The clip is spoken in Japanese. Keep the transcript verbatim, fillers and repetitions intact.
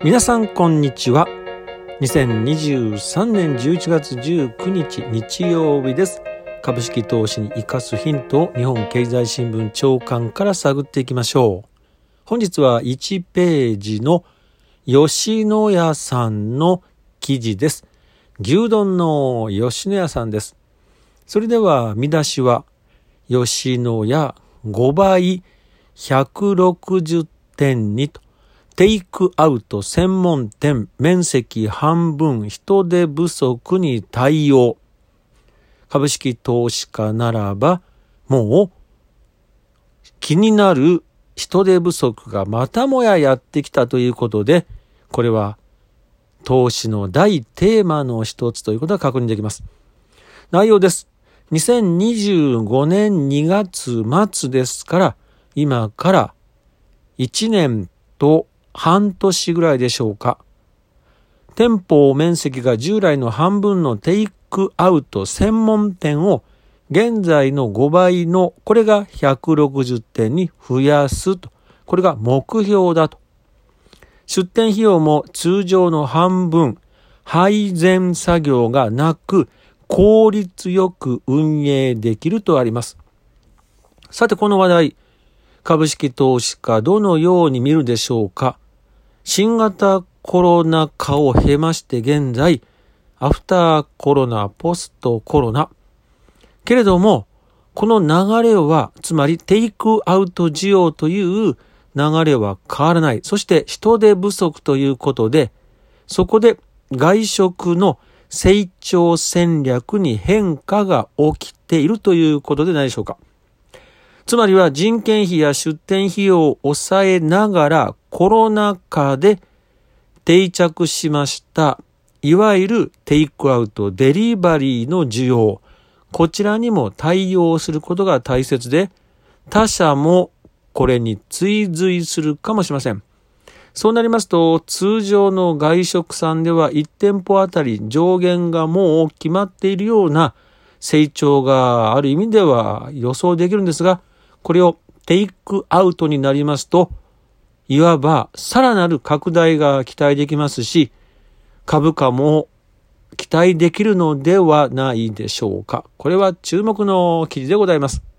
皆さんこんにちは。にせんにじゅうさんねんじゅういちがつじゅうくにち日曜日です。株式投資に生かすヒントを日本経済新聞朝刊から探っていきましょう。本日はいちページの吉野家さんの記事です。牛丼の吉野家さんです。それでは見出しは吉野家ごばいひゃくろくじゅってんにとテイクアウト専門店面積半分人手不足に対応。株式投資家ならばもう気になる人手不足がまたもややってきたということで、これは投資の大テーマの一つということが確認できます。内容です。にせんにじゅうごねんにがつまつですから、今からいちねんと半年ぐらいでしょうか。店舗面積が従来の半分のテイクアウト専門店を現在のごばいのこれがひゃくろくじゅってんに増やすと。これが目標だと。出店費用も通常の半分、配膳作業がなく効率よく運営できるとあります。さてこの話題、株式投資家どのように見るでしょうか。新型コロナ禍を経まして現在、アフターコロナ、ポストコロナ。けれども、この流れは、つまりテイクアウト需要という流れは変わらない。そして人手不足ということで、そこで外食の成長戦略に変化が起きているということでないでしょうか。つまりは人件費や出店費用を抑えながらコロナ禍で定着しましたいわゆるテイクアウトデリバリーの需要、こちらにも対応することが大切で、他社もこれに追随するかもしれません。そうなりますと通常の外食さんではいち店舗あたり上限がもう決まっているような成長がある意味では予想できるんですが、これをテイクアウトになりますと、いわばさらなる拡大が期待できますし、株価も期待できるのではないでしょうか。これは注目の記事でございます。